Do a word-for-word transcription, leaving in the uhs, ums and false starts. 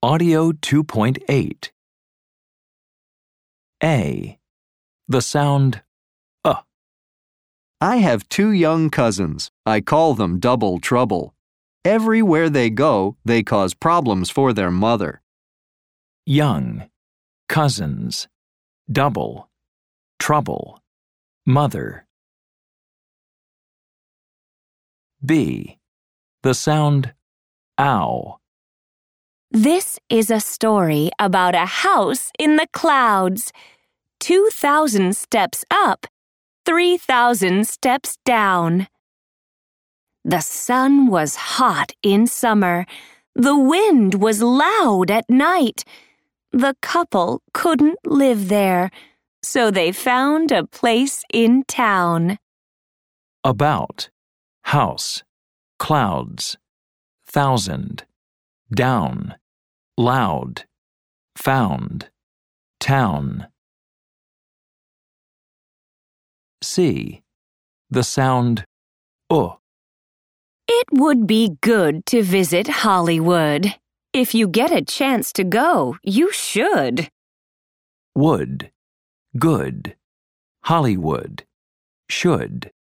Audio two point eight. A. The sound uh. I have two young cousins. I call them double trouble. Everywhere they go, they cause problems for their mother. Young, cousins, double, trouble, mother. B. The sound ow. This is a story about a house in the clouds. Two thousand steps up, three thousand steps down. The sun was hot in summer. The wind was loud at night. The couple couldn't live there, so they found a place in town. About, house, clouds, thousand, down, loud, found, town. C. The sound uh. It would be good to visit Hollywood. If you get a chance to go, you should. Would, good, Hollywood, should.